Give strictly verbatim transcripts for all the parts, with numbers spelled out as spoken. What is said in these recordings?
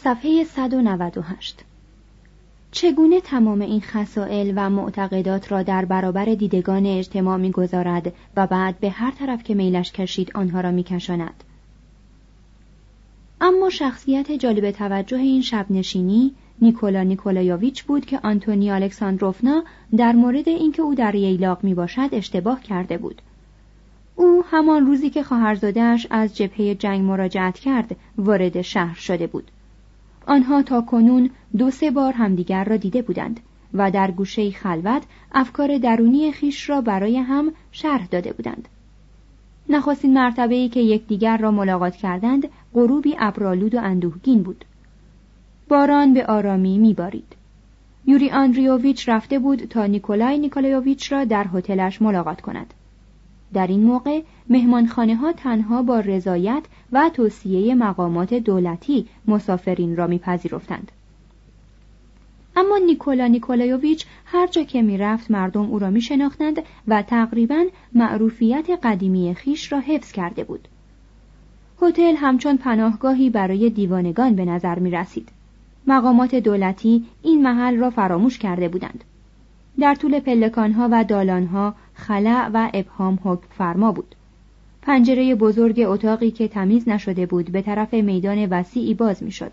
صفحه صد و نود و هشت. چگونه تمام این خصائل و معتقدات را در برابر دیدگان اجتماع می‌گذارد و بعد به هر طرف که میلش کشید آنها را می‌کشاند. اما شخصیت جالب توجه این شبنشینی نیکولا نیکولایوویچ بود که آنتونی الکساندروفنا در مورد اینکه او در ییلاق میباشد اشتباه کرده بود. او همان روزی که خواهرزاده‌اش از جبهه جنگ مراجعت کرد وارد شهر شده بود. آنها تا کنون دو سه بار همدیگر را دیده بودند و در گوشه خلوت افکار درونی خیش را برای هم شرح داده بودند. نخستین مرتبه‌ای که یکدیگر را ملاقات کردند غروبی ابرآلود و اندوهگین بود. باران به آرامی می‌بارید. یوری آندریوویچ رفته بود تا نیکولای نیکولایوویچ را در هتلش ملاقات کند. در این موقع مهمانخانه‌ها تنها با رضایت و توصیه مقامات دولتی مسافرین را می‌پذیرفتند. اما نیکولا نیکولایوویچ هر جا که می‌رفت مردم او را می‌شناختند و تقریباً معروفیت قدیمی خیش را حفظ کرده بود. هتل همچون پناهگاهی برای دیوانگان به نظر می‌رسید. مقامات دولتی این محل را فراموش کرده بودند. در طول پلکان‌ها و دالان‌ها خلأ و ابهام حکم فرما بود. پنجره بزرگ اتاقی که تمیز نشده بود به طرف میدان وسیعی باز می‌شد.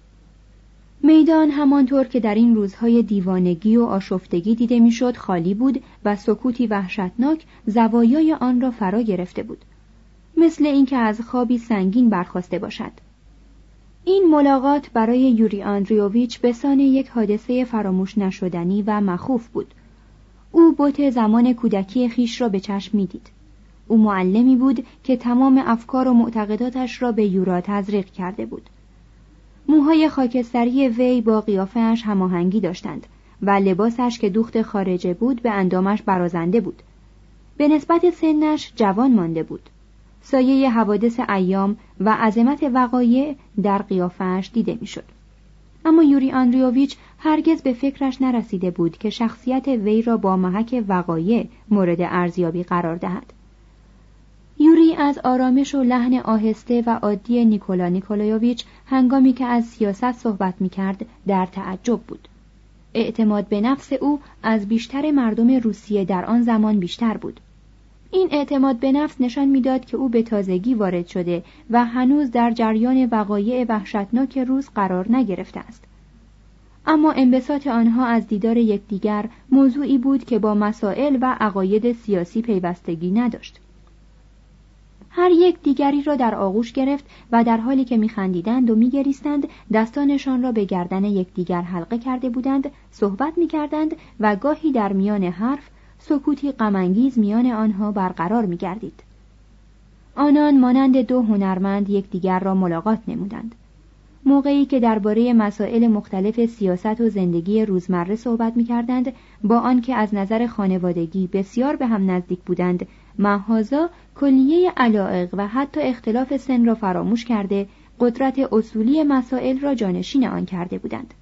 میدان همانطور که در این روزهای دیوانگی و آشفتگی دیده می‌شد خالی بود و سکوتی وحشتناک زوایای آن را فرا گرفته بود، مثل اینکه از خوابی سنگین برخاسته باشد. این ملاقات برای یوری آندریوویچ به سان یک حادثه فراموش نشدنی و مخوف بود. او بت زمان کودکی خیش را به چشم می‌دید. او معلمی بود که تمام افکار و معتقداتش را به یورا تزریق کرده بود. موهای خاکستری وی با قیافه‌اش هماهنگی داشتند و لباسش که دوخت خارجه بود به اندامش برازنده بود. به نسبت سنش جوان مانده بود. سایه حوادث ایام و عظمت وقایع در قیافه‌اش دیده می‌شد. اما یوری آندریوویچ هرگز به فکرش نرسیده بود که شخصیت وی را با محک وقایع مورد ارزیابی قرار دهد. یوری از آرامش و لحن آهسته و عادی نیکولا نیکولایوویچ هنگامی که از سیاست صحبت می‌کرد در تعجب بود. اعتماد به نفس او از بیشتر مردم روسیه در آن زمان بیشتر بود. این اعتماد به نفس نشان می‌داد که او به تازگی وارد شده و هنوز در جریان وقایع وحشتناک روز قرار نگرفته است. اما انبساط آنها از دیدار یکدیگر موضوعی بود که با مسائل و عقاید سیاسی پیوستگی نداشت. هر یک دیگری را در آغوش گرفت و در حالی که می‌خندیدند و می‌گریستند دستانشان را به گردن یکدیگر حلقه کرده بودند، صحبت می‌کردند و گاهی در میان حرف سکوتی غم‌انگیز میان آنها برقرار می‌گردید. آنان مانند دو هنرمند یکدیگر را ملاقات نمودند. موقعی که درباره مسائل مختلف سیاست و زندگی روزمره صحبت می‌کردند، با آنکه از نظر خانوادگی بسیار به هم نزدیک بودند، محاذا کلیه علایق و حتی اختلاف سن را فراموش کرده، قدرت اصولی مسائل را جانشین آن کرده بودند.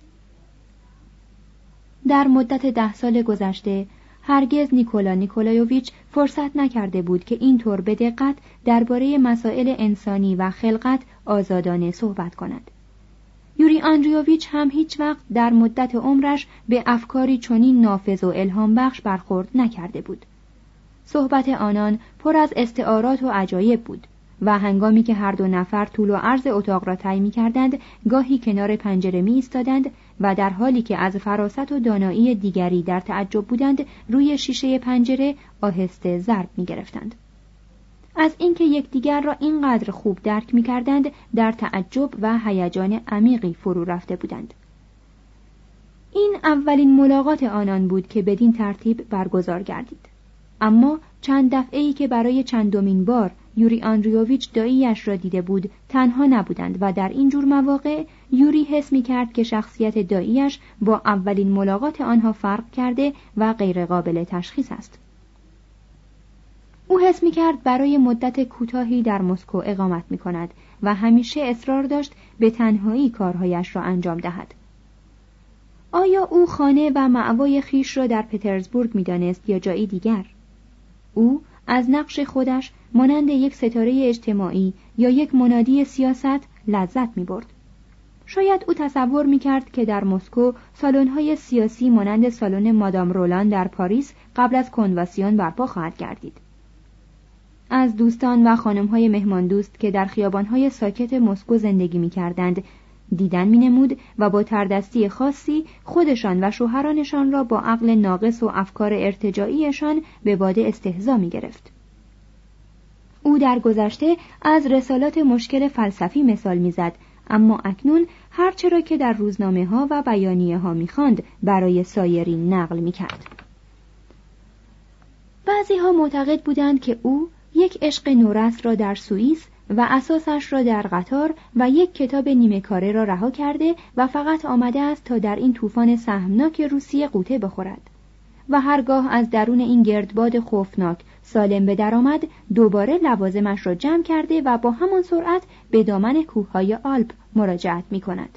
در مدت ده سال گذشته هرگز نیکولا نیکولایوویچ فرصت نکرده بود که اینطور به دقت درباره مسائل انسانی و خلقت آزادانه صحبت کند. یوری آندریوویچ هم هیچ وقت در مدت عمرش به افکاری چنین نافذ و الهام بخش برخورد نکرده بود. صحبت آنان پر از استعارات و عجایب بود و هنگامی که هر دو نفر طول و عرض اتاق را طی می‌کردند، گاهی کنار پنجره می‌ایستادند و در حالی که از فراست و دانایی دیگری در تعجب بودند، روی شیشه پنجره آهسته ضرب می‌گرفتند. از اینکه یکدیگر را اینقدر خوب درک می‌کردند، در تعجب و هیجان عمیقی فرو رفته بودند. این اولین ملاقات آنان بود که بدین ترتیب برگزار گردید. اما چند دفعه‌ای که برای چندمین بار یوری آندریوویچ دایی‌اش را دیده بود تنها نبودند و در این جور مواقع یوری حس می‌کرد که شخصیت دایی‌اش با اولین ملاقات آنها فرق کرده و غیر قابل تشخیص است. او حس می‌کرد برای مدت کوتاهی در مسکو اقامت می‌کند و همیشه اصرار داشت به تنهایی کارهایش را انجام دهد. آیا او خانه و مأوای خیش را در پترزبورگ می‌دانست یا جایی دیگر؟ او از نقش خودش مانند یک ستاره اجتماعی یا یک منادی سیاست لذت می‌برد. شاید او تصور می‌کرد که در مسکو سالن‌های سیاسی مانند سالن مادام رولان در پاریس قبل از کنوانسیون برپا خواهد گردید. از دوستان و خانم‌های مهمان دوست که در خیابان‌های ساکت مسکو زندگی می‌کردند دیدن می‌نمود و با تردستی خاصی خودشان و شوهرانشان را با عقل ناقص و افکار ارتجاعیشان به باده استهزا می‌گرفت. او در گذشته از رسالات مشکل فلسفی مثال می‌زد، اما اکنون هر چرا که در روزنامه‌ها و بیانیه‌ها می‌خواند برای سایرین نقل می‌کرد. بعضی‌ها معتقد بودند که او یک عشق نورس را در سوئیس و اساسش را در قطار و یک کتاب نیمه کاره را رها کرده و فقط آمده است تا در این طوفان سهمناک روسیه غوطه بخورد و هرگاه از درون این گردباد خوفناک سالم به در آمد دوباره لوازمش را جمع کرده و با همان سرعت به دامن کوههای آلپ مراجعت می کند.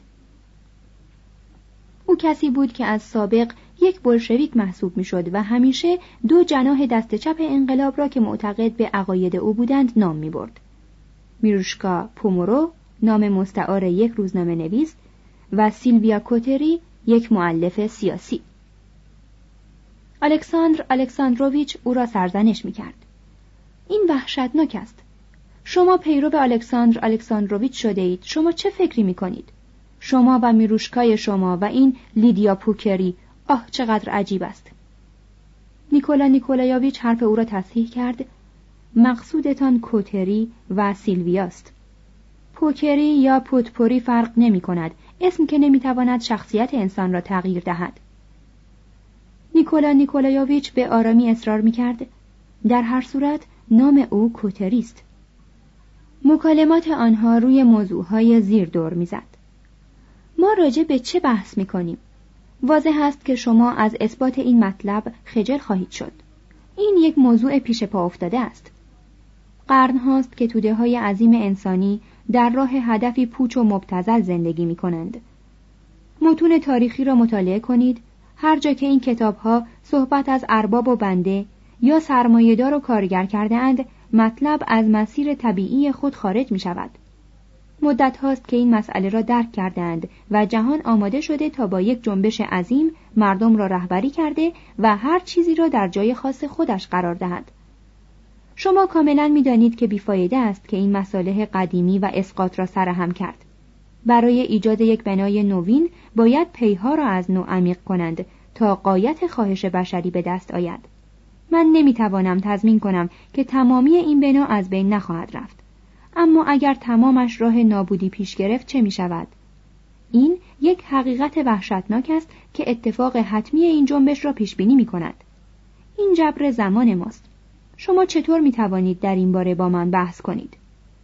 او کسی بود که از سابق یک بولشویک محسوب می شد و همیشه دو جناح دست چپ انقلاب را که معتقد به عقاید او بودند نام می برد. میروشکا پومورو، نام مستعار یک روزنامه نویس، و سیلویا کوتری، یک مؤلف سیاسی. الکساندر الکساندروویچ او را سرزنش می کرد. این وحشتناک است. شما پیرو الکساندر الکساندروویچ شده اید. شما چه فکری می کنید؟ شما و میروشکای شما و این لیدیا پوکری، آه چقدر عجیب است. نیکولا نیکولایویچ حرف او را تصحیح کرد. مقصودتان کوتری و سیلویاست. پوکری یا پوتپوری فرق نمی کند. اسم که نمی تواند شخصیت انسان را تغییر دهد. نیکولا نیکولایویچ به آرامی اصرار می کرد. در هر صورت نام او کوتری است. مکالمات آنها روی موضوعهای زیر دور می زد. ما راجع به چه بحث می کنیم؟ واضح است که شما از اثبات این مطلب خجل خواهید شد. این یک موضوع پیش پا افتاده است. قرن هاست که توده های عظیم انسانی در راه هدفی پوچ و مبتذل زندگی می کنند. متون تاریخی را مطالعه کنید. هر جا که این کتاب ها صحبت از ارباب و بنده یا سرمایه‌دار و کارگر کرده اند، مطلب از مسیر طبیعی خود خارج می شود. مدت هاست که این مسئله را درک کردند و جهان آماده شده تا با یک جنبش عظیم مردم را رهبری کرده و هر چیزی را در جای خاص خودش قرار دهد. شما کاملا می دانید که بیفایده است که این مصالح قدیمی و اسقاط را سرهم کرد. برای ایجاد یک بنای نوین باید پیها را از نو عمیق کنند تا غایت خواهش بشری به دست آید. من نمی توانم تضمین کنم که تمامی این بنا از بین نخواهد رفت. اما اگر تمامش راه نابودی پیش گرفت چه می شود؟ این یک حقیقت وحشتناک است که اتفاق حتمی این جنبش را پیش بینی می کند. این جبر زمان ماست. شما چطور می توانید در این باره با من بحث کنید؟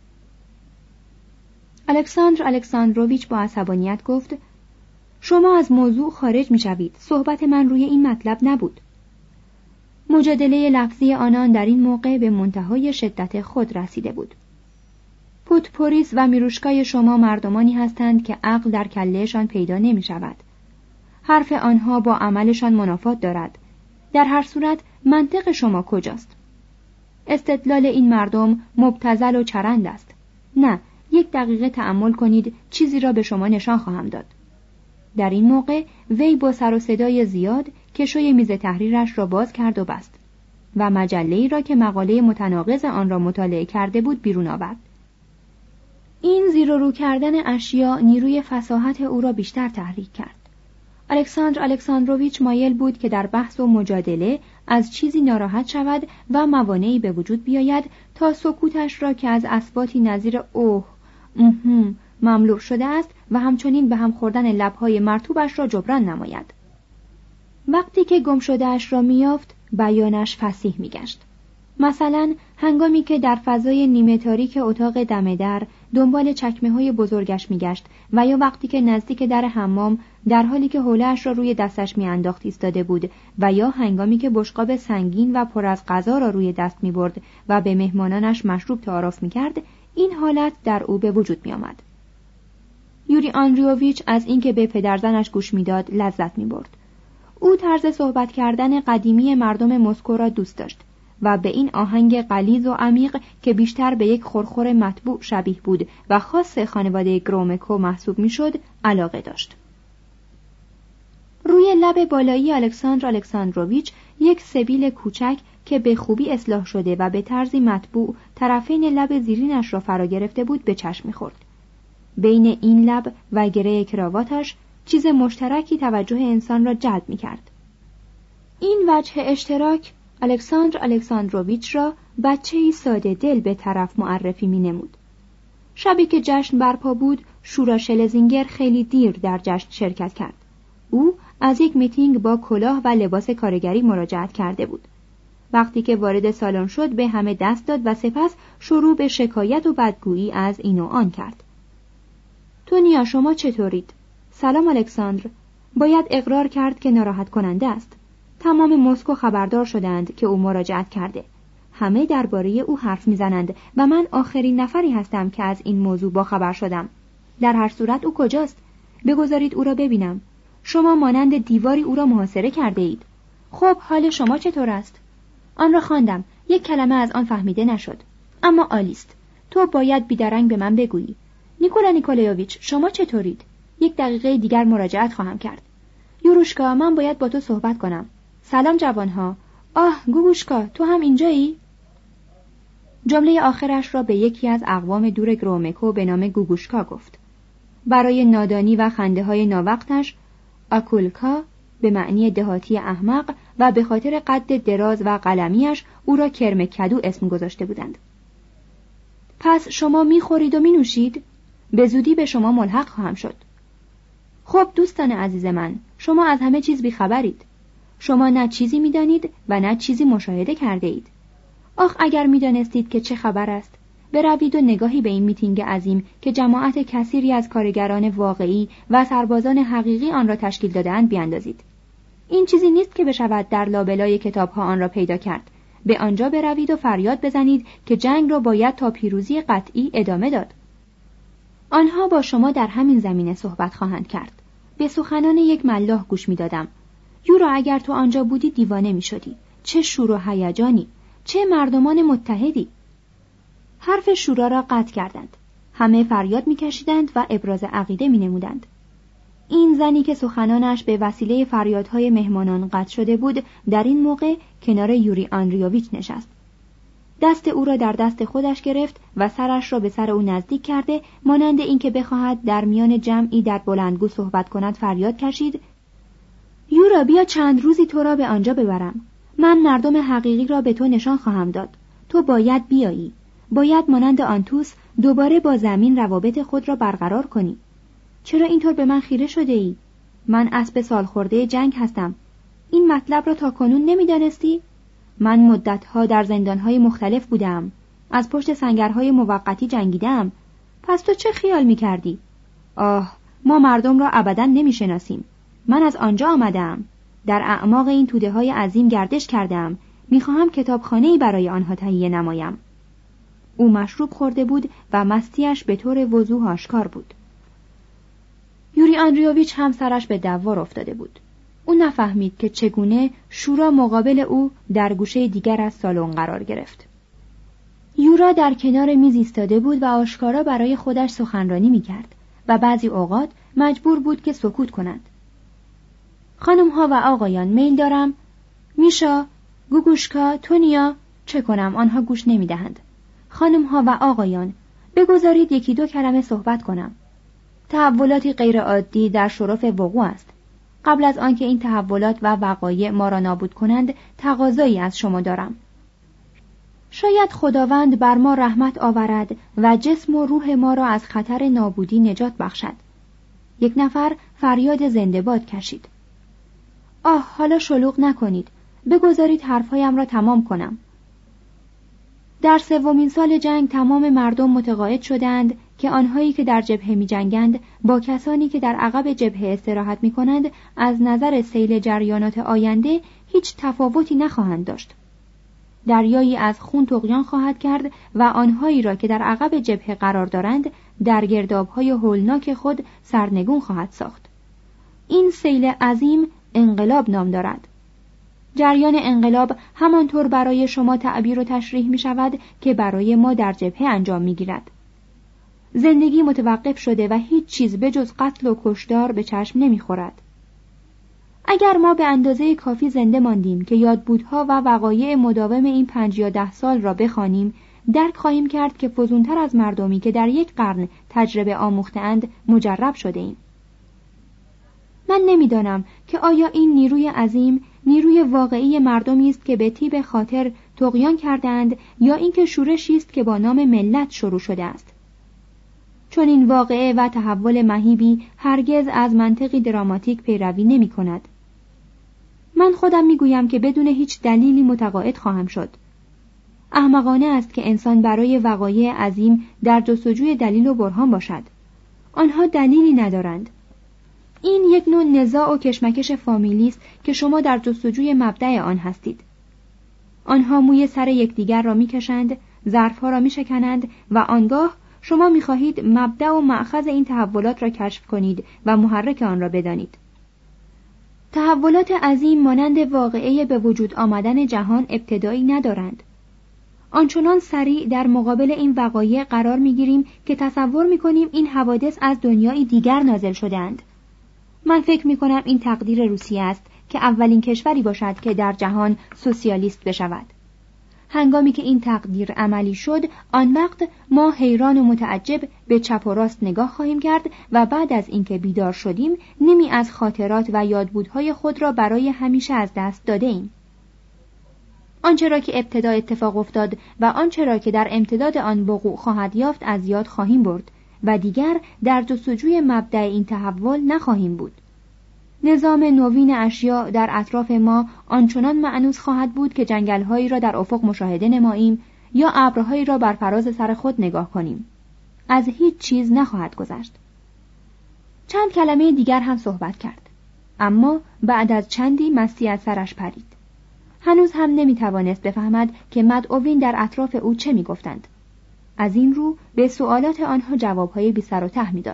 الکساندر الکساندروویچ با عصبانیت گفت: شما از موضوع خارج می شوید. صحبت من روی این مطلب نبود. مجادله لفظی آنان در این موقع به منتهای شدت خود رسیده بود. پوتپوریس و میروشکای شما مردمانی هستند که عقل در کلهشان پیدا نمی شود. حرف آنها با عملشان منافات دارد. در هر صورت منطق شما کجاست؟ استدلال این مردم مبتذل و چرند است. نه، یک دقیقه تأمل کنید، چیزی را به شما نشان خواهم داد. در این موقع وی با سر و صدای زیاد کشوی میز تحریرش را باز کرد و بست و مجله‌ای را که مقاله متناقض آن را مطالعه کرده بود بیرون آورد. این زیر و رو کردن اشیا نیروی فصاحت او را بیشتر تحریک کرد. الکساندر الکساندروویچ مایل بود که در بحث و مجادله از چیزی ناراحت شود و موانعی به وجود بیاید تا سکوتش را که از اصواتی نظیر اوه اهم مملو شده است و همچنین به هم خوردن لب‌های مرطوبش را جبران نماید. وقتی که گم شده‌اش را می‌یافت، بیانش فصیح می‌گشت. مثلا هنگامی که در فضای نیمه تاریک اتاق دم در دنبال چکمه‌های بزرگش می‌گشت و یا وقتی که نزدیک در حمام در حالی که حوله‌اش را روی دستش می‌انداخت ایستاده بود و یا هنگامی که بشقاب سنگین و پر از غذا را روی دست می‌برد و به مهمانانش مشروب تعارف می‌کرد، این حالت در او به وجود می‌آمد. یوری آندریوویچ از اینکه به پدرزنش گوش می‌داد لذت می‌برد. او طرز صحبت کردن قدیمی مردم مسکو را دوست داشت و به این آهنگ غلیظ و عمیق که بیشتر به یک خرخر مطبوع شبیه بود و خاص خانواده گرومکو محسوب میشد علاقه داشت. روی لب بالایی الکساندر الکساندروویچ یک سبیل کوچک که به خوبی اصلاح شده و به طرزی مطبوع طرفین لب زیرینش را فرا گرفته بود به چشم می‌خورد. بین این لب و گره کراواتش چیز مشترکی توجه انسان را جلب می‌کرد. این وجه اشتراک الکساندر الکساندروویچ را بچه‌ای ساده دل به طرف معرفی می‌نمود. شبی که جشن برپا بود، شورا شلزینگر خیلی دیر در جشن شرکت کرد. او از یک میتینگ با کلاه و لباس کارگری مراجعت کرده بود. وقتی که وارد سالن شد به همه دست داد و سپس شروع به شکایت و بدگویی از این و آن کرد. تونیا شما چطورید؟ سلام الکساندر. باید اقرار کرد که ناراحت کننده است. تمام مسکو خبردار شدند که او مراجعت کرده. همه درباره او حرف میزنند و من آخرین نفری هستم که از این موضوع با خبر شدم. در هر صورت او کجاست؟ بگذارید او را ببینم. شما مانند دیواری او را محاصره کرده اید. خب حال شما چطور است؟ آن را خواندم. یک کلمه از آن فهمیده نشد. اما عالیست. تو باید بیدرنگ به من بگویی. نیکولا نیکولایوویچ شما چطورید؟ یک دقیقه دیگر مراجعت خواهم کرد. یوروشکا من باید با تو صحبت کنم. سلام جوانها. آه گوگوشکا تو هم اینجایی؟ جمله آخرش را به یکی از اقوام دور گرومکو به نام گوگوشکا گفت. برای نادانی و خنده های ناوقتش آکولکا به معنی دهاتی احمق و به خاطر قد دراز و قلمیش او را کرم کدو اسم گذاشته بودند. پس شما میخورید و مینوشید؟ به زودی به شما ملحق خواهم شد. خب دوستان عزیز من، شما از همه چیز بیخبرید. شما نه چیزی میدانید و نه چیزی مشاهده کرده اید. آخ اگر میدانستید که چه خبر است، بروید و نگاهی به این میتینگ عظیم که جماعت کثیری از کارگران واقعی و سربازان حقیقی آن را تشکیل داده‌اند بیاندازید. این چیزی نیست که بشود در لابلای کتاب‌ها آن را پیدا کرد. به آنجا بروید و فریاد بزنید که جنگ را باید تا پیروزی قطعی ادامه داد. آنها با شما در همین زمینه صحبت خواهند کرد. به سخنان یک ملاح گوش می‌دادم. یورا اگر تو آنجا بودی دیوانه می‌شدی. چه شور و هیجانی، چه مردمان متحدی. حرف شورا را قطع کردند. همه فریاد می‌کشیدند و ابراز عقیده می‌نمودند. این زنی که سخنانش به وسیله فریادهای مهمانان قطع شده بود، در این موقع کنار یوری آندریوویچ نشست. دست او را در دست خودش گرفت و سرش را به سر او نزدیک کرده، مانند اینکه بخواهد در میان جمعی در بلندگو صحبت کند فریاد کشید: یورا بیا چند روزی تو را به آنجا ببرم. من مردم حقیقی را به تو نشان خواهم داد. تو باید بیایی. باید مانند آنتوس دوباره با زمین روابط خود را برقرار کنی. چرا اینطور به من خیره شده ای؟ من اسب سالخورده جنگ هستم. این مطلب را تا کنون نمی‌دانستی؟ من مدتها در زندانهای مختلف بودم. از پشت سنگرهای موقتی جنگیدم. پس تو چه خیال می‌کردی؟ آه، ما مردم را ابداً نمی‌شناسیم. من از آنجا آمدم. در اعماق این توده‌های عظیم گردش کردم. می‌خواهم کتابخانه‌ای برای آنها تهیه نمایم. او مشروب خورده بود و مستیش به طور وضوح آشکار بود. یوری آندریوویچ هم سرش به دوار افتاده بود. او نفهمید که چگونه شورا مقابل او در گوشه دیگر از سالن قرار گرفت. یورا در کنار میز ایستاده بود و آشکارا برای خودش سخنرانی می‌کرد و بعضی اوقات مجبور بود که سکوت کند. خانم‌ها و آقایان، میل دارم میشا، گوگوشکا، تونیا، چه کنم آنها گوش نمی‌دهند. خانم‌ها و آقایان، بگذارید یکی دو کلمه صحبت کنم. تحولاتی غیر عادی در شرف وقوع است. قبل از آنکه این تحولات و وقایع ما را نابود کنند، تقاضایی از شما دارم. شاید خداوند بر ما رحمت آورد و جسم و روح ما را از خطر نابودی نجات بخشد. یک نفر فریاد زنده باد کشید. آه، حالا شلوغ نکنید. بگذارید حرفهایم را تمام کنم. در سومین سال جنگ تمام مردم متقاعد شدند که آنهایی که در جبهه می جنگند با کسانی که در عقب جبهه استراحت می کنند از نظر سیل جریانات آینده هیچ تفاوتی نخواهند داشت. دریایی از خون طغیان خواهد کرد و آنهایی را که در عقب جبهه قرار دارند در گرداب‌های هولناک خود سرنگون خواهد ساخت. این سیل عظیم انقلاب نام دارد. جریان انقلاب همانطور برای شما تعبیر و تشریح می شود که برای ما در جبهه انجام می گیرد. زندگی متوقف شده و هیچ چیز به جز قتل و کشتار به چشم نمی خورد. اگر ما به اندازه کافی زنده ماندیم که یادبودها و وقایع مداوم این پنج یا ده سال را بخوانیم، درک خواهیم کرد که فزونتر از مردمی که در یک قرن تجربه آموخته‌اند مجرب شده ایم. من نمیدانم که آیا این نیروی عظیم نیروی واقعی مردمی است که به طیب خاطر طغیان کردند یا اینکه شورشی است که با نام ملت شروع شده است. چون این واقعه و تحول مهیبی هرگز از منطقی دراماتیک پیروی نمی کند. من خودم می گویم که بدون هیچ دلیلی متقاعد خواهم شد. احمقانه است که انسان برای وقایع عظیم در جستجوی دلیل و برهان باشد. آنها دلیلی ندارند. این یک نوع نزاع و کشمکش فامیلی است که شما در جستجوی مبدأ آن هستید. آنها موی سر یکدیگر را می‌کشند، ظرف‌ها را می‌شکنند و آنگاه شما می‌خواهید مبدأ و مأخذ این تحولات را کشف کنید و محرک آن را بدانید. تحولات عظیم مانند واقعه به وجود آمدن جهان ابتدایی ندارند. آنچنان سریع در مقابل این وقایع قرار می‌گیریم که تصور می‌کنیم این حوادث از دنیای دیگر نازل شده‌اند. من فکر می‌کنم این تقدیر روسیه است که اولین کشوری باشد که در جهان سوسیالیست بشود. هنگامی که این تقدیر عملی شد، آن وقت ما حیران و متعجب به چپ و راست نگاه خواهیم کرد و بعد از اینکه بیدار شدیم، نیمی از خاطرات و یادبودهای خود را برای همیشه از دست داده ایم. آنچه را که ابتدا اتفاق افتاد و آنچه را که در امتداد آن وقوع خواهد یافت از یاد خواهیم برد و دیگر در جستجوی مبدأ این تحول نخواهیم بود. نظام نوین اشیاء در اطراف ما آنچنان مأنوس خواهد بود که جنگل‌هایی را در افق مشاهده نماییم یا ابرهایی را بر فراز سر خود نگاه کنیم. از هیچ چیز نخواهد گذشت. چند کلمه دیگر هم صحبت کرد، اما بعد از چندی مستی از سرش پرید. هنوز هم نمی‌توانست بفهمد که مدعوین در اطراف او چه می‌گفتند. از این رو به سوالات آنها جوابهای بی سر و ته می‌داد.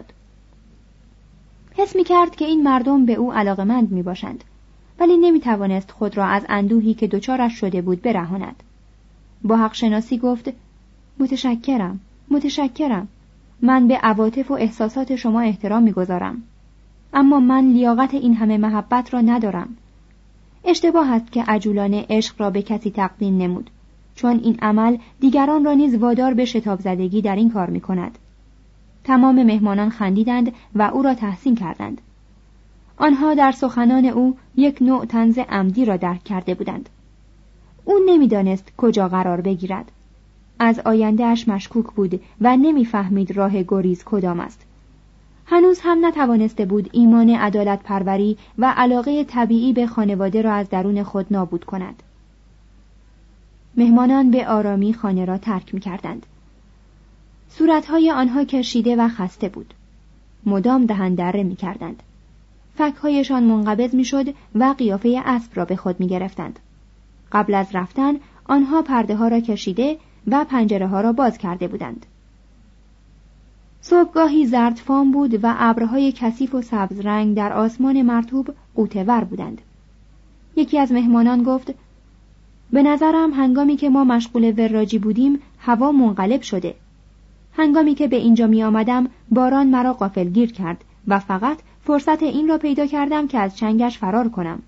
حس می‌کرد که این مردم به او علاقمند می‌باشند، ولی نمی‌توانست خود را از اندوهی که دچارش شده بود برهاند. با حق شناسی گفت: متشکرم، متشکرم. من به عواطف و احساسات شما احترام می‌گذارم، اما من لیاقت این همه محبت را ندارم. اشتباه است که عجولانه عشق را به کسی تقدیم نمود، چون این عمل دیگران را نیز وادار به شتاب زدگی در این کار می‌کند. تمام مهمانان خندیدند و او را تحسین کردند. آنها در سخنان او یک نوع طنز عمدی را درک کرده بودند. او نمی‌دانست کجا قرار بگیرد. از آینده‌اش مشکوک بود و نمی‌فهمید راه گریز کدام است. هنوز هم نتوانسته بود ایمان عدالت پروری و علاقه طبیعی به خانواده را از درون خود نابود کند. مهمانان به آرامی خانه را ترک می‌کردند. صورتهای آنها کشیده و خسته بود. مدام دهن دره می‌کردند. فک‌هایشان منقبض می‌شد و قیافه اسب را به خود می‌گرفتند. قبل از رفتن آنها پرده‌ها را کشیده و پنجره‌ها را باز کرده بودند. صبحگاهی زردفام بود و ابرهای کثیف و سبز رنگ در آسمان مرطوب غوطه‌ور بودند. یکی از مهمانان گفت: به نظرم هنگامی که ما مشغول وراجی بودیم هوا منقلب شده. هنگامی که به اینجا می آمدم باران مرا غافلگیر کرد و فقط فرصت این را پیدا کردم که از چنگش فرار کنم.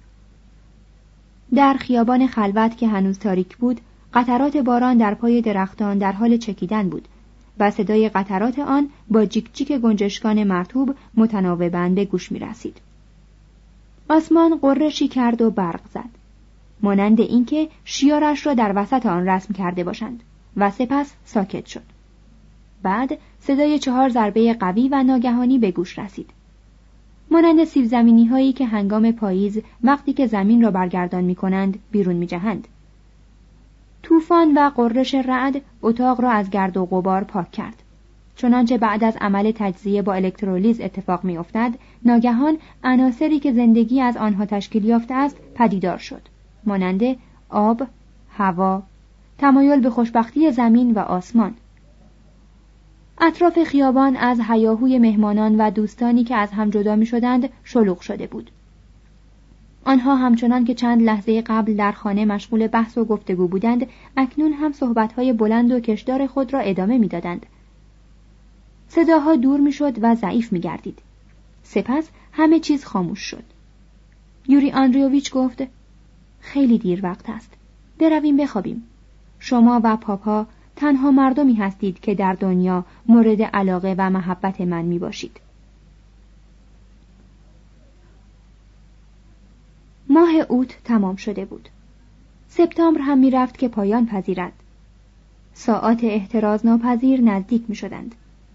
در خیابان خلوت که هنوز تاریک بود، قطرات باران در پای درختان در حال چکیدن بود و صدای قطرات آن با جیک جیک گنجشکان مرطوب متناوباً به گوش می رسید. آسمان قرشی کرد و برق زد، مانند اینکه شیارش را در وسط آن رسم کرده باشند، و سپس ساکت شد. بعد صدای چهار ضربه قوی و ناگهانی به گوش رسید، مانند سیب زمینی هایی که هنگام پاییز وقتی که زمین را برگردان می کنند بیرون می جهند. طوفان و قرش رعد اتاق را از گرد و غبار پاک کرد. چنانچه بعد از عمل تجزیه با الکترولیز اتفاق می افتد، ناگهان عناصری که زندگی از آنها تشکیل یافته است پدیدار شد، مانند آب، هوا، تمایل به خوشبختی زمین و آسمان. اطراف خیابان از هیاهوی مهمانان و دوستانی که از هم جدا می شدند شلوغ شده بود. آنها همچنان که چند لحظه قبل در خانه مشغول بحث و گفتگو بودند، اکنون هم صحبت‌های بلند و کشدار خود را ادامه می‌دادند. صداها دور می‌شد و ضعیف می‌گردید. سپس همه چیز خاموش شد. یوری آندریوویچ گفت: خیلی دیر وقت است. برویم بخوابیم. شما و پاپا تنها مردمی هستید که در دنیا مورد علاقه و محبت من می‌باشید. ماه اوت تمام شده بود. سپتامبر هم می رفت که پایان پذیرد. ساعات احتراز ناپذیر نزدیک می شدند.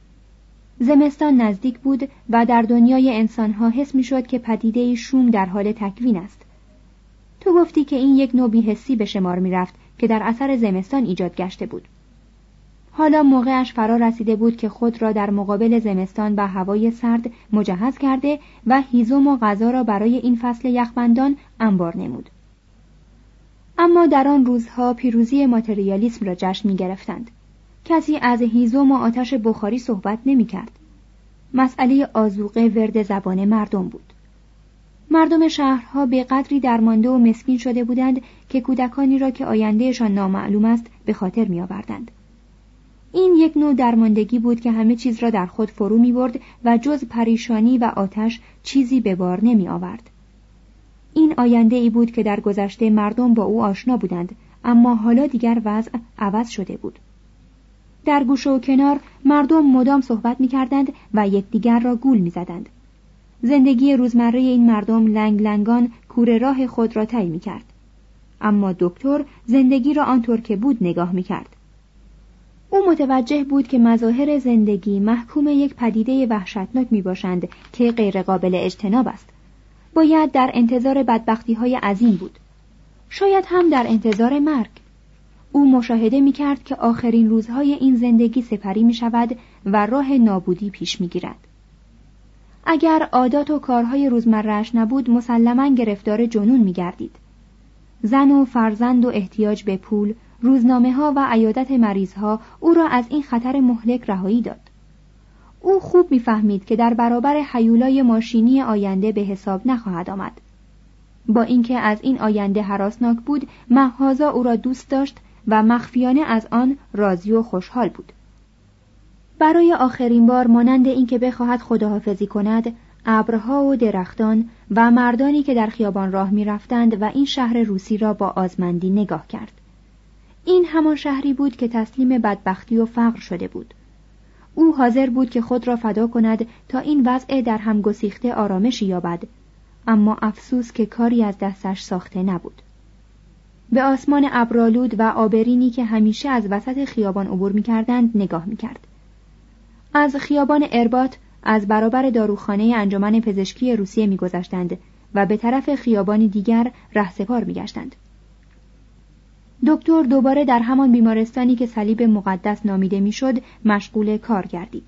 زمستان نزدیک بود و در دنیای انسانها حس می شد که پدیده شوم در حال تکوین است. تو گفتی که این یک نوع بی‌حسی به شمار می رفت که در اثر زمستان ایجاد گشته بود. حالا موقعش فرا رسیده بود که خود را در مقابل زمستان و هوای سرد مجهز کرده و هیزم و غذا را برای این فصل یخبندان انبار نمود. اما در آن روزها پیروزی ماتریالیسم را جشن می گرفتند. کسی از هیزم و آتش بخاری صحبت نمی کرد. مسئله آذوقه ورد زبان مردم بود. مردم شهرها به قدری درمانده و مسکین شده بودند که کودکانی را که آیندهشان نامعلوم است به خاطر می آوردند. این یک نوع درماندگی بود که همه چیز را در خود فرو می برد و جز پریشانی و آتش چیزی به بار نمی آورد. این آینده ای بود که در گذشته مردم با او آشنا بودند، اما حالا دیگر وضع عوض شده بود. در گوشه و کنار مردم مدام صحبت می کردند و یکدیگر را گول می زدند. زندگی روزمره این مردم لنگ لنگان کوره راه خود را طی می کرد. اما دکتر زندگی را آنطور که بود نگاه می کرد. او متوجه بود که مظاهر زندگی محکوم یک پدیده وحشتناک می باشند که غیر قابل اجتناب است. باید در انتظار بدبختی‌های عظیم بود. شاید هم در انتظار مرگ. او مشاهده می کرد که آخرین روزهای این زندگی سپری می شود و راه نابودی پیش می گیرد. اگر عادات و کارهای روزمره‌اش نبود مسلماً گرفتار جنون می گردید. زن و فرزند و احتیاج به پول، روزنامه ها و عیادت مریض ها او را از این خطر مهلک رهایی داد. او خوب می‌فهمید که در برابر هیولای ماشینی آینده به حساب نخواهد آمد. با اینکه از این آینده هراسناک بود، مهازا او را دوست داشت و مخفیانه از آن راضی و خوشحال بود. برای آخرین بار مانند اینکه بخواهد خداحافظی کند، ابرها و درختان و مردانی که در خیابان راه می‌رفتند و این شهر روسی را با آزمندی نگاه کرد. این همان شهری بود که تسلیم بدبختی و فقر شده بود. او حاضر بود که خود را فدا کند تا این وضع در هم گسیخته آرامشی یابد، اما افسوس که کاری از دستش ساخته نبود. به آسمان ابرآلود و آبرینی که همیشه از وسط خیابان عبور می‌کردند نگاه می‌کرد. از خیابان ارباط از برابر داروخانه انجمن پزشکی روسیه می‌گذشتند و به طرف خیابانی دیگر رهسپار می‌گشتند. دکتر دوباره در همان بیمارستانی که صلیب مقدس نامیده میشد مشغول کار گردید.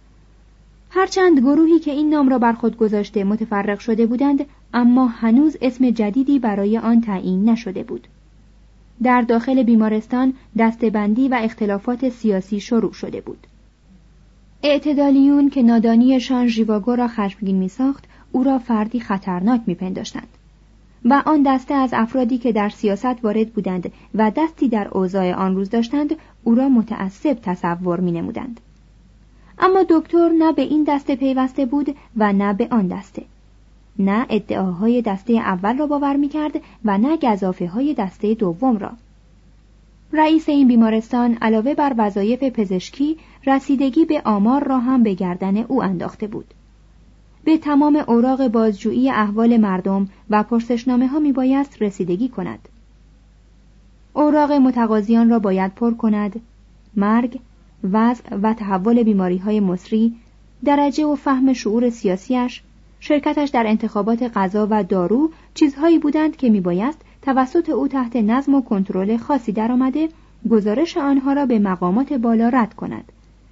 هرچند گروهی که این نام را بر خود گذاشته متفرق شده بودند، اما هنوز اسم جدیدی برای آن تعیین نشده بود. در داخل بیمارستان دسته‌بندی و اختلافات سیاسی شروع شده بود. اعتدالیون که نادانیشان ژیواگو را خشمگین می‌ساخت، او را فردی خطرناک می‌پنداشتند. و آن دسته از افرادی که در سیاست وارد بودند و دستی در اوضاع آن روز داشتند او را متعصب تصور می نمودند. اما دکتر نه به این دسته پیوسته بود و نه به آن دسته. نه ادعاهای دسته اول را باور می کرد و نه گزافه های دسته دوم را. رئیس این بیمارستان علاوه بر وظایف پزشکی رسیدگی به آمار را هم به گردن او انداخته بود. به تمام اوراق بازجویی احوال مردم و پرسشنامه ها می بایست رسیدگی کند. اوراق متقاضیان را باید پر کند. مرگ، وضع و تحول بیماری های مصری، درجه و فهم شعور سیاسیش، شرکتش در انتخابات غذا و دارو چیزهایی بودند که می بایست توسط او تحت نظم و کنترل خاصی درآمده گزارش آنها را به مقامات بالا رد کند.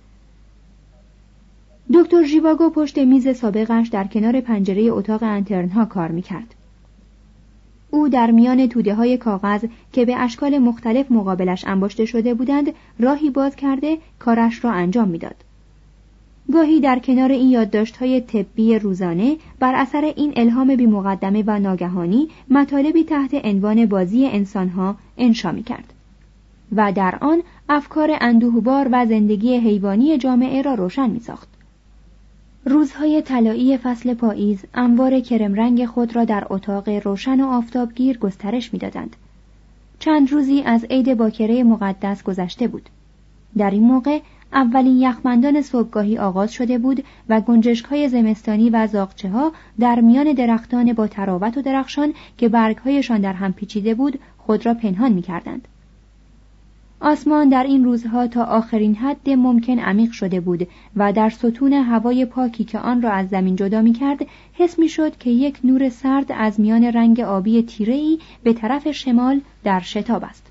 دکتر ژیواگو پشت میز سابقش در کنار پنجره اتاق انترنها کار میکرد. او در میان توده های کاغذ که به اشکال مختلف مقابلش انباشته شده بودند راهی باز کرده کارش را انجام میداد. گاهی در کنار این یادداشت‌های طبی روزانه بر اثر این الهام بی مقدمه و ناگهانی مطالبی تحت عنوان بازی انسان‌ها انشا می‌کرد و در آن افکار اندوهبار و زندگی حیوانی جامعه را روشن می‌ساخت. روزهای طلایی فصل پاییز انوار کرم رنگ خود را در اتاق روشن و آفتابگیر گسترش می‌دادند. چند روزی از عید باکره مقدس گذشته بود. در این موقع اولین یخبندان صبحگاهی آغاز شده بود و گنجشک‌های زمستانی و زاغچه‌ها در میان درختان با تراوت و درخشان که برگ‌هایشان در هم پیچیده بود خود را پنهان می‌کردند. آسمان در این روزها تا آخرین حد ممکن عمیق شده بود و در ستون هوای پاکی که آن را از زمین جدا می‌کرد حس می‌شد که یک نور سرد از میان رنگ آبی تیره‌ای به طرف شمال در شتاب است.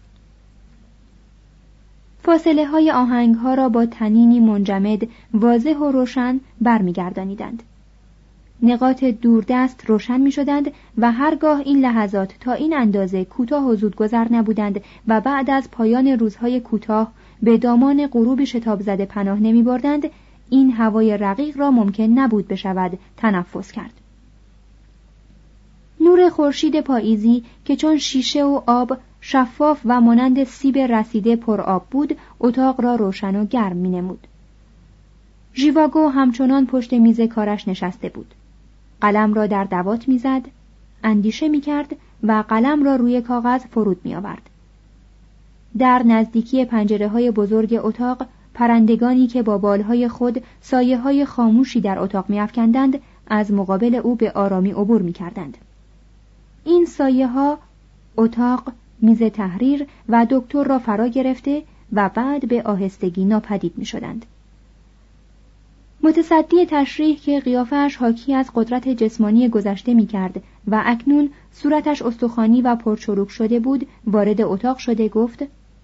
فاصله های آهنگ ها را با تنینی منجمد واضح و روشن برمیگردانیدند. نقاط دوردست روشن می شدند و هرگاه این لحظات تا این اندازه کوتاه و زودگذر نبودند و بعد از پایان روزهای کوتاه به دامان غروب شتاب زده پناه نمی بردند، این هوای رقیق را ممکن نبود بشود تنفس کرد. نور خورشید پاییزی که چون شیشه و آب شفاف و مانند سیب رسیده پر آب بود، اتاق را روشن و گرم می نمود. ژیواگو همچنان پشت میز کارش نشسته بود. قلم را در دوات می زد، اندیشه می کرد و قلم را روی کاغذ فرود می آورد. در نزدیکی پنجره های بزرگ اتاق، پرندگانی که با بالهای خود سایه های خاموشی در اتاق می افکندند، از مقابل او به آرامی عبور می کردند. این سایه ها اتاق، میز تحریر و دکتر را فرا گرفته و بعد به آهستگی ناپدید می شدند. متصدی تشریح که قیافه‌اش حاکی از قدرت جسمانی گذشته می کرد و اکنون صورتش استخوانی و پرچروک شده بود، وارد اتاق شده گفت: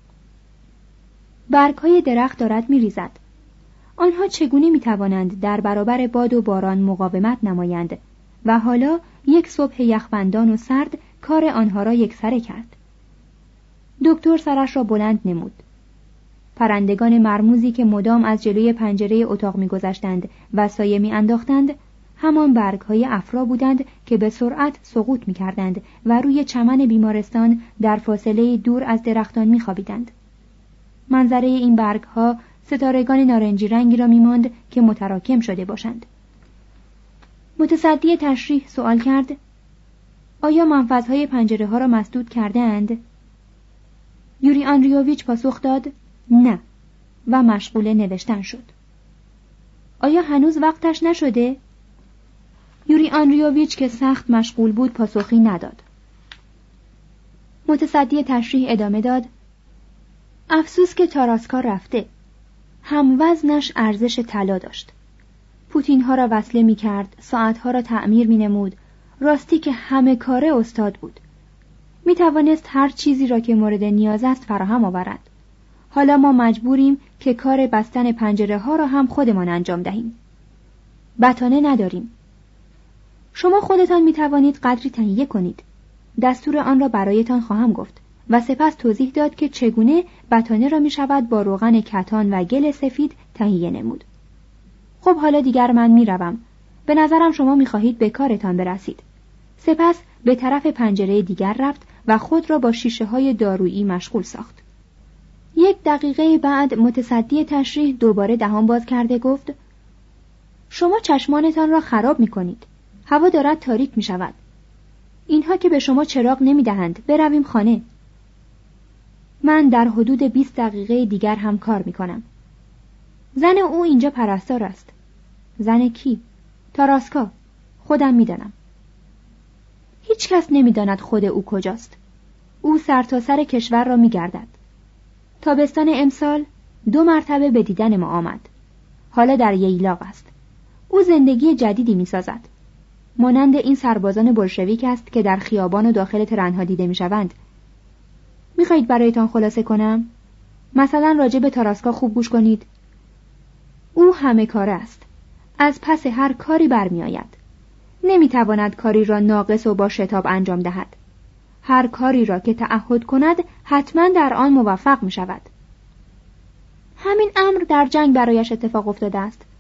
برگ‌های درخت دارد می ریزد. آنها چگونه می توانند در برابر باد و باران مقاومت نمایند و حالا یک صبح یخبندان و سرد کار آنها را یکسره کرد. دکتر سرش را بلند نمود. پرندگان مرموزی که مدام از جلوی پنجره اتاق می‌گذشتند و سایه می‌انداختند، همان برگ‌های افرا بودند که به سرعت سقوط می‌کردند و روی چمن بیمارستان در فاصله دور از درختان می‌خوابیدند. منظره این برگ‌ها ستارگان نارنجی رنگی را می‌ماند که متراکم شده باشند. متصدی تشریح سوال کرد: آیا منفذهای پنجره‌ها را مسدود کرده‌اند؟ یوری آندریوویچ پاسخ داد: نه، و مشغول نوشتن شد. آیا هنوز وقتش نشده؟ یوری آندریوویچ که سخت مشغول بود پاسخی نداد. متصدی تشریح ادامه داد: افسوس که تاراسکا رفته. هم وزنش ارزش طلا داشت. پوتین‌ها را وصله می کرد، ساعت‌ها را تعمیر می نمود، راستی که همه کاره استاد بود. می توانست هر چیزی را که مورد نیاز است فراهم آورد. حالا ما مجبوریم که کار بستن پنجره ها را هم خودمان انجام دهیم. بتانه نداریم. شما خودتان می توانید قدری تهیه کنید. دستور آن را برایتان خواهم گفت و سپس توضیح داد که چگونه بتانه را می شود با روغن کتان و گل سفید تهیه نمود. خب حالا دیگر من می روم. به نظرم شما می خواهید به کارتان برسید. سپس به طرف پنجره دیگر رفت و خود را با شیشه های دارویی مشغول ساخت. یک دقیقه بعد متصدی تشریح دوباره دهان باز کرده گفت: شما چشمانتان را خراب می کنید. هوا دارد تاریک می شود. اینها که به شما چراغ نمی دهند. برویم خانه. من در حدود بیست دقیقه دیگر هم کار می کنم. زن او اینجا پرستار است. زن کی؟ تاراسکا. خودم می دانم. هیچ کس نمی داند خود او کجاست. او سرتاسر سر کشور را می گردد. تابستان امسال دو مرتبه به دیدن ما آمد. حالا در ییلاق است. او زندگی جدیدی می سازد. مانند این سربازان بولشویک است که در خیابان و داخل ترنها دیده می شوند. می خواهید برایتان خلاصه کنم؟ مثلا راجع به تاراسکا خوب گوش کنید. او همه کاره است. از پس هر کاری برمی آید. نمی تواند کاری را ناقص و با شتاب انجام دهد. هر کاری را که تعهد کند حتما در آن موفق می شود. همین امر در جنگ برایش اتفاق افتاده است.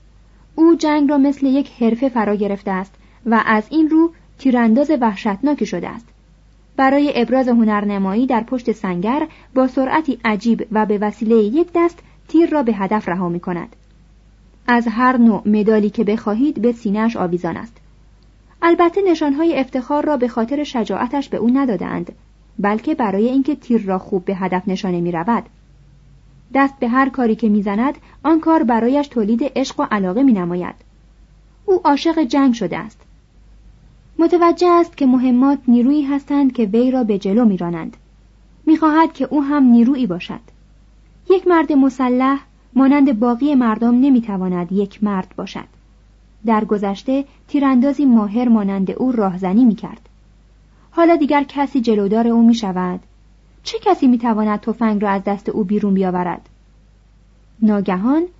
او جنگ را مثل یک حرفه فرا گرفته است و از این رو تیرانداز وحشتناکی شده است. برای ابراز هنرنمایی در پشت سنگر با سرعتی عجیب و به وسیله یک دست تیر را به هدف رها می کند. از هر نوع مدالی که بخواهید به سینه‌اش آویزان است. البته نشانهای افتخار را به خاطر شجاعتش به او ندادند، بلکه برای اینکه تیر را خوب به هدف نشانه می رود. دست به هر کاری که می زند، آن کار برایش تولید عشق و علاقه می نماید. او عاشق جنگ شده است. متوجه است که مهمات نیرویی هستند که وی را به جلو می رانند. می خواهد که او هم نیرویی باشد. یک مرد مسلح مانند باقی مردم نمی تواند یک مرد باشد. در گذشته تیراندازی ماهر مانند او راهزنی می کرد. حالا دیگر کسی جلودار او می شود. چه کسی می تواند تفنگ را از دست او بیرون بیاورد؟ ناگهان